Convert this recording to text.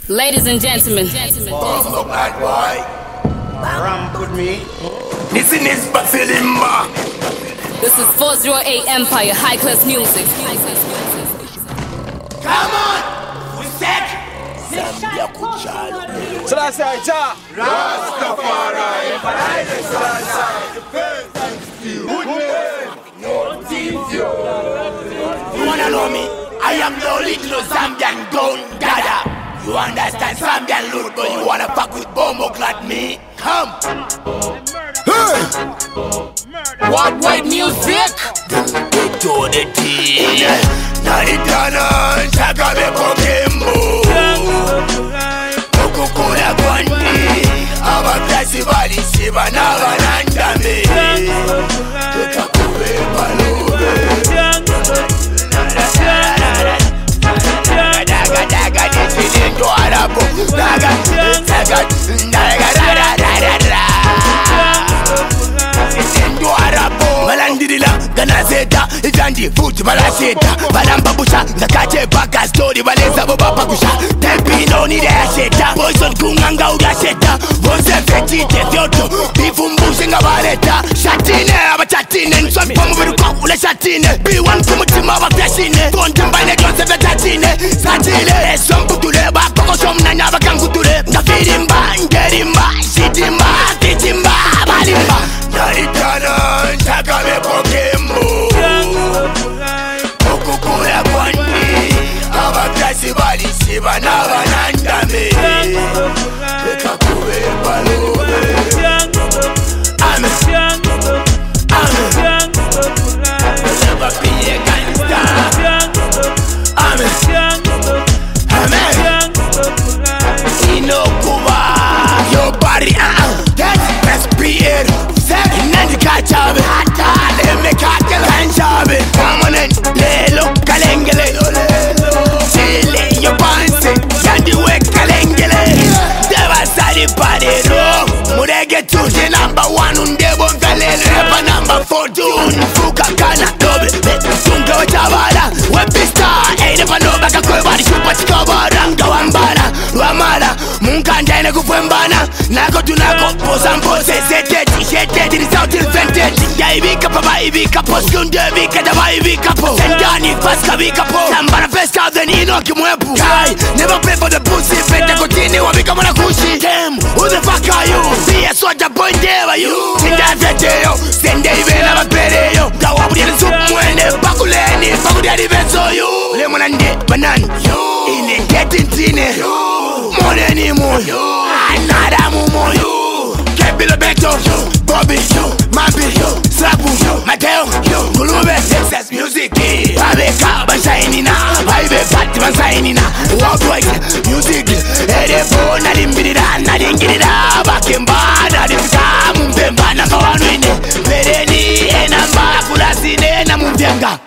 Ladies and gentlemen, Bad boy, ramp with me. Listen is but Filimba. This is 408 Empire, high class music. Come on, we set. Zambia Kuchalo. So that's right, ja. Rastafari, you wanna know me? I am the original Zambian Don Dada. You understand Zambian loot, but you wanna fuck with Bombo Clad me? Come! What white music? Get to the tea. Naritana, Chakabe Kokembo. Kokukura Kwandi. Aba Plasi Bali Siba Navanandame. Kakube Palube. Malandila, Ganazeta, Ivandi, Fuji, Balaseta, Balambabusha, Zakache, Baka, Story, Valesa, Babakusha, Tempino, Nidasheta, Poison Kunganga, Ugasheta, Bose Feti, Tefioto, Bifumbushing, Valeta, Shatine, Abatine, Son Pomu, Shatine, B1 Kumutima, Bakashine, Pontimbane, Joseph Tatine, Satile, some Putule, Bakosom, Nana, Kanguture, Nafirimba, Gerimba, Shitimba, Titimba, Balimba, Naritana, Chakabe Kokembo, Kokukura Kwandi, Aba Plasi Bali Siba Navanandame, Kakube Palube. Amen. Never be a gangster. Amen. Inokuba, your body, that's beard. Nanti kachabe, le me kakela kanchabe. Permanent, lelo kalengele. Chile yo panse, yandi we kalengele. Deva sali padero, murege tuji #1 undebo galele. Repa #14, fuka kana dobe. Tunga wachabala, wepista. Never know baka kwe bari shupa chikabara. Ngawambana, wamala, munkandene kufwembana. Nako tunako, posampo sesete. Shete till it's out till vintage. Ya ibika papa ibika po. Skunde ibika daba ibika po. Sendani paska ibika po. Sambara peska then inoki mwepu. Kai, never pay for the pussy. Fete kutini wabika mwana kushi. Damn, who the fuck are you? Be a soldier boy, there are you. Sinda fete yo, sende ibela mapere yo. Gawabudi ya supu mwene, bakuleni, bakudi ya diveso yo. Lemona nde, banani yo. Ine getting tine yo. Moneni mo yo. Anada mumo yo. Kebilo beto yo. Bobby, Mabi, Sabu, Mateo, Kulube, Texas music. Abeka, Basainina, Ibe Fat, Basainina, Walk music. Edebo, Nalimbida, Nadingida, Bakimba, Nadimka, Mumbemba, Nakawanuine, Pereni, Enamba, Kulasine, Namumbenga.